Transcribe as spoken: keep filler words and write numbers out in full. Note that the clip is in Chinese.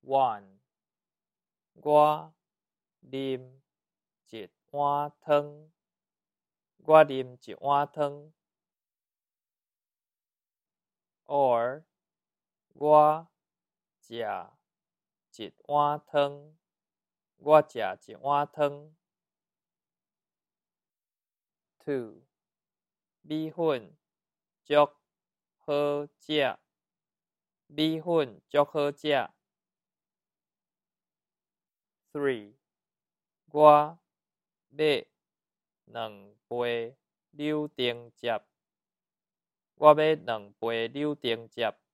one， 我啉一碗汤。我啉一碗汤。or 我食一碗汤。我食一碗汤。two 米粉足好食。米粉足好食。three 我买两杯柳丁汁。我买两杯柳丁汁。